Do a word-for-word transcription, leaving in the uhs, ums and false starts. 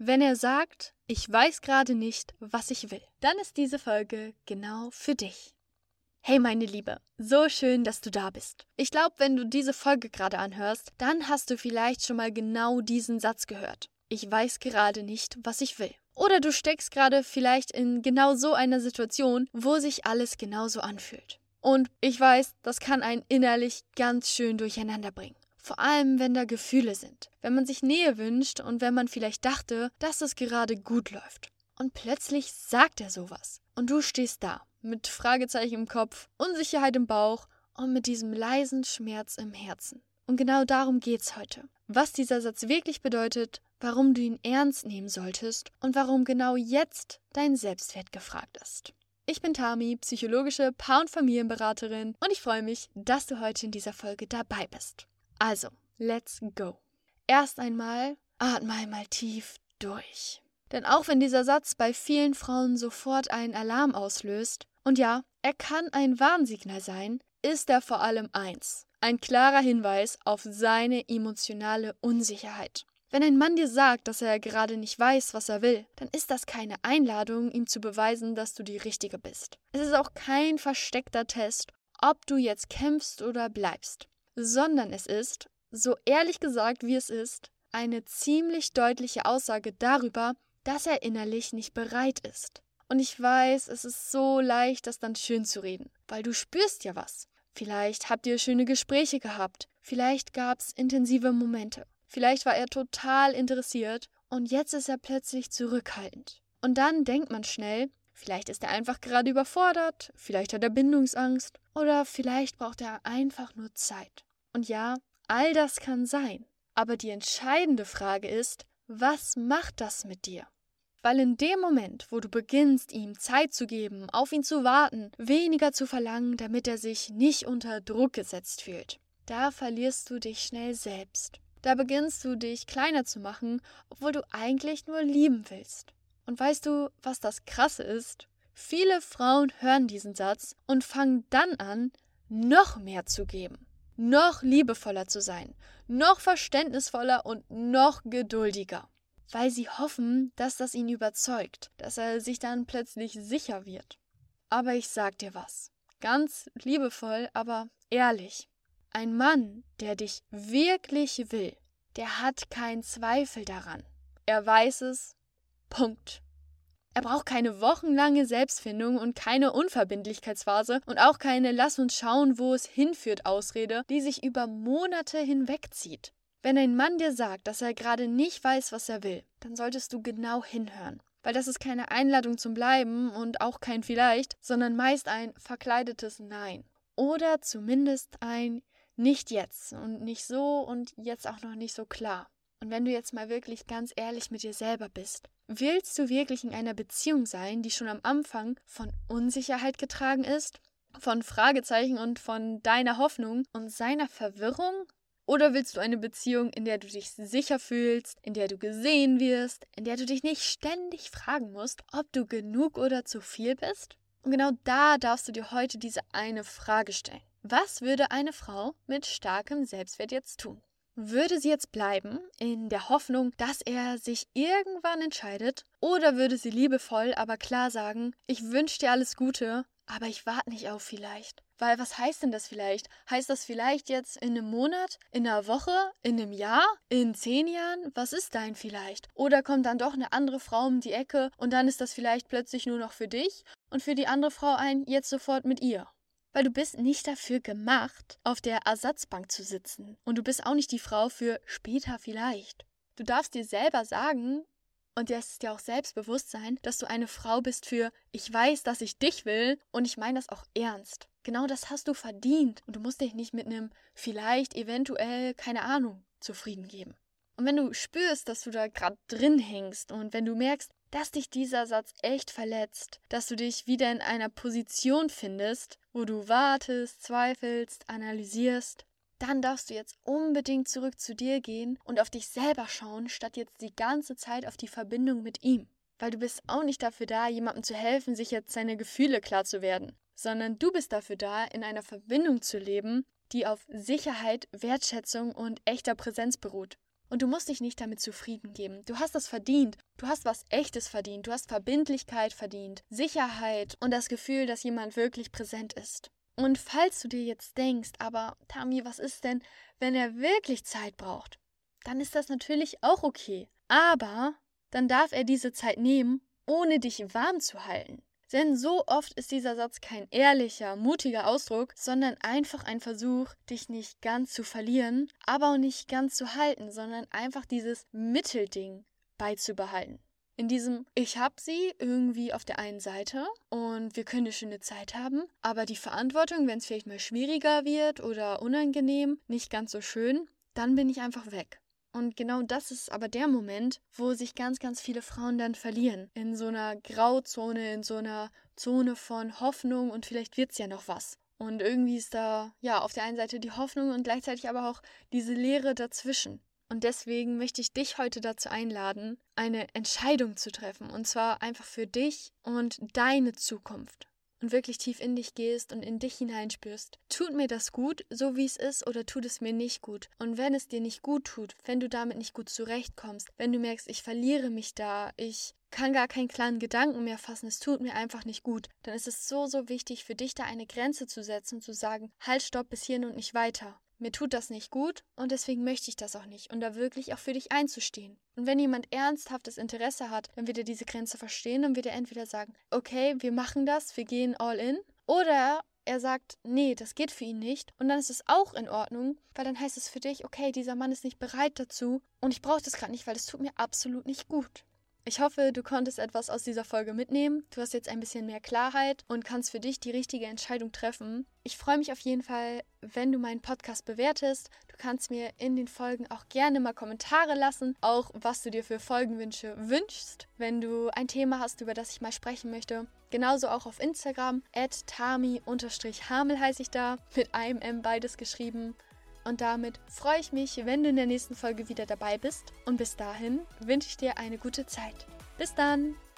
Wenn er sagt, ich weiß gerade nicht, was ich will, dann ist diese Folge genau für dich. Hey meine Liebe, so schön, dass du da bist. Ich glaube, wenn du diese Folge gerade anhörst, dann hast du vielleicht schon mal genau diesen Satz gehört. Ich weiß gerade nicht, was ich will. Oder du steckst gerade vielleicht in genau so einer Situation, wo sich alles genauso anfühlt. Und ich weiß, das kann einen innerlich ganz schön durcheinander bringen. Vor allem, wenn da Gefühle sind. Wenn man sich Nähe wünscht und wenn man vielleicht dachte, dass es gerade gut läuft. Und plötzlich sagt er sowas. Und du stehst da, mit Fragezeichen im Kopf, Unsicherheit im Bauch und mit diesem leisen Schmerz im Herzen. Und genau darum geht's heute. Was dieser Satz wirklich bedeutet, warum du ihn ernst nehmen solltest und warum genau jetzt dein Selbstwert gefragt ist. Ich bin Tami, psychologische Paar- und Familienberaterin und ich freue mich, dass du heute in dieser Folge dabei bist. Also, let's go. Erst einmal atme einmal tief durch. Denn auch wenn dieser Satz bei vielen Frauen sofort einen Alarm auslöst, und ja, er kann ein Warnsignal sein, ist er vor allem eins. Ein klarer Hinweis auf seine emotionale Unsicherheit. Wenn ein Mann dir sagt, dass er gerade nicht weiß, was er will, dann ist das keine Einladung, ihm zu beweisen, dass du die Richtige bist. Es ist auch kein versteckter Test, ob du jetzt kämpfst oder bleibst. Sondern es ist, so ehrlich gesagt wie es ist, eine ziemlich deutliche Aussage darüber, dass er innerlich nicht bereit ist. Und ich weiß, es ist so leicht, das dann schön zu reden, weil du spürst ja was. Vielleicht habt ihr schöne Gespräche gehabt, vielleicht gab es intensive Momente, vielleicht war er total interessiert und jetzt ist er plötzlich zurückhaltend. Und dann denkt man schnell, vielleicht ist er einfach gerade überfordert, vielleicht hat er Bindungsangst oder vielleicht braucht er einfach nur Zeit. Und ja, all das kann sein. Aber die entscheidende Frage ist, was macht das mit dir? Weil in dem Moment, wo du beginnst, ihm Zeit zu geben, auf ihn zu warten, weniger zu verlangen, damit er sich nicht unter Druck gesetzt fühlt, da verlierst du dich schnell selbst. Da beginnst du dich kleiner zu machen, obwohl du eigentlich nur lieben willst. Und weißt du, was das Krasse ist? Viele Frauen hören diesen Satz und fangen dann an, noch mehr zu geben. Noch liebevoller zu sein, noch verständnisvoller und noch geduldiger. Weil sie hoffen, dass das ihn überzeugt, dass er sich dann plötzlich sicher wird. Aber ich sag dir was, ganz liebevoll, aber ehrlich. Ein Mann, der dich wirklich will, der hat keinen Zweifel daran. Er weiß es, Punkt. Er braucht keine wochenlange Selbstfindung und keine Unverbindlichkeitsphase und auch keine Lass uns schauen, wo es hinführt Ausrede, die sich über Monate hinwegzieht. Wenn ein Mann dir sagt, dass er gerade nicht weiß, was er will, dann solltest du genau hinhören. Weil das ist keine Einladung zum Bleiben und auch kein Vielleicht, sondern meist ein verkleidetes Nein. Oder zumindest ein Nicht jetzt und nicht so und jetzt auch noch nicht so klar. Und wenn du jetzt mal wirklich ganz ehrlich mit dir selber bist, willst du wirklich in einer Beziehung sein, die schon am Anfang von Unsicherheit getragen ist, von Fragezeichen und von deiner Hoffnung und seiner Verwirrung? Oder willst du eine Beziehung, in der du dich sicher fühlst, in der du gesehen wirst, in der du dich nicht ständig fragen musst, ob du genug oder zu viel bist? Und genau da darfst du dir heute diese eine Frage stellen. Was würde eine Frau mit starkem Selbstwert jetzt tun? Würde sie jetzt bleiben, in der Hoffnung, dass er sich irgendwann entscheidet? Oder würde sie liebevoll, aber klar sagen, ich wünsche dir alles Gute, aber ich warte nicht auf vielleicht? Weil was heißt denn das vielleicht? Heißt das vielleicht jetzt in einem Monat, in einer Woche, in einem Jahr, in zehn Jahren? Was ist dein vielleicht? Oder kommt dann doch eine andere Frau um die Ecke und dann ist das vielleicht plötzlich nur noch für dich und für die andere Frau ein jetzt sofort mit ihr? Weil du bist nicht dafür gemacht, auf der Ersatzbank zu sitzen. Und du bist auch nicht die Frau für später vielleicht. Du darfst dir selber sagen, und dir ist ja auch selbstbewusst sein, dass du eine Frau bist für ich weiß, dass ich dich will und ich meine das auch ernst. Genau das hast du verdient und du musst dich nicht mit einem vielleicht, eventuell, keine Ahnung, zufrieden geben. Und wenn du spürst, dass du da gerade drin hängst und wenn du merkst, dass dich dieser Satz echt verletzt, dass du dich wieder in einer Position findest, wo du wartest, zweifelst, analysierst, dann darfst du jetzt unbedingt zurück zu dir gehen und auf dich selber schauen, statt jetzt die ganze Zeit auf die Verbindung mit ihm. Weil du bist auch nicht dafür da, jemandem zu helfen, sich jetzt seine Gefühle klar zu werden, sondern du bist dafür da, in einer Verbindung zu leben, die auf Sicherheit, Wertschätzung und echter Präsenz beruht. Und du musst dich nicht damit zufrieden geben. Du hast das verdient. Du hast was Echtes verdient. Du hast Verbindlichkeit verdient, Sicherheit und das Gefühl, dass jemand wirklich präsent ist. Und falls du dir jetzt denkst, aber Tami, was ist denn, wenn er wirklich Zeit braucht? Dann ist das natürlich auch okay. Aber dann darf er diese Zeit nehmen, ohne dich warm zu halten. Denn so oft ist dieser Satz kein ehrlicher, mutiger Ausdruck, sondern einfach ein Versuch, dich nicht ganz zu verlieren, aber auch nicht ganz zu halten, sondern einfach dieses Mittelding beizubehalten. In diesem, ich hab sie irgendwie auf der einen Seite und wir können eine schöne Zeit haben, aber die Verantwortung, wenn es vielleicht mal schwieriger wird oder unangenehm, nicht ganz so schön, dann bin ich einfach weg. Und genau das ist aber der Moment, wo sich ganz, ganz viele Frauen dann verlieren. In so einer Grauzone, in so einer Zone von Hoffnung und vielleicht wird's ja noch was. Und irgendwie ist da, ja, auf der einen Seite die Hoffnung und gleichzeitig aber auch diese Leere dazwischen. Und deswegen möchte ich dich heute dazu einladen, eine Entscheidung zu treffen. Und zwar einfach für dich und deine Zukunft. Und wirklich tief in dich gehst und in dich hineinspürst. Tut mir das gut, so wie es ist, oder tut es mir nicht gut? Und wenn es dir nicht gut tut, wenn du damit nicht gut zurechtkommst, wenn du merkst, ich verliere mich da, ich kann gar keinen klaren Gedanken mehr fassen, es tut mir einfach nicht gut, dann ist es so, so wichtig für dich, da eine Grenze zu setzen und zu sagen, halt, stopp, bis hierhin und nicht weiter. Mir tut das nicht gut und deswegen möchte ich das auch nicht und da wirklich auch für dich einzustehen. Und wenn jemand ernsthaftes Interesse hat, dann wird er diese Grenze verstehen, dann wird er entweder sagen, okay, wir machen das, wir gehen all in, oder er sagt, nee, das geht für ihn nicht und dann ist es auch in Ordnung, weil dann heißt es für dich, okay, dieser Mann ist nicht bereit dazu und ich brauche das gerade nicht, weil es tut mir absolut nicht gut. Ich hoffe, du konntest etwas aus dieser Folge mitnehmen. Du hast jetzt ein bisschen mehr Klarheit und kannst für dich die richtige Entscheidung treffen. Ich freue mich auf jeden Fall, wenn du meinen Podcast bewertest. Du kannst mir in den Folgen auch gerne mal Kommentare lassen, auch was du dir für Folgenwünsche wünschst, wenn du ein Thema hast, über das ich mal sprechen möchte. Genauso auch auf Instagram, at tami hamel heiße ich da, mit einem M beides geschrieben. Und damit freue ich mich, wenn du in der nächsten Folge wieder dabei bist. Und bis dahin wünsche ich dir eine gute Zeit. Bis dann!